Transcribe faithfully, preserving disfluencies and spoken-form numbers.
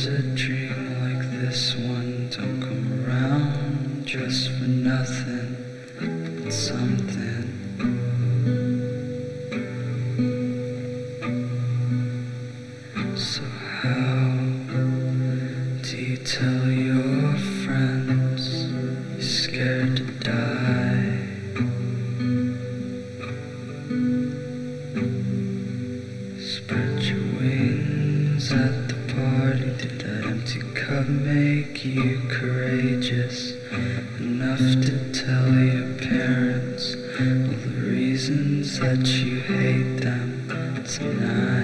a dream like this one don't come around just for nothing but something. So how do you tell your friends you're scared to die? Spread your wings at the party. Did that empty cup make you courageous enough to tell your parents all the reasons that you hate them tonight?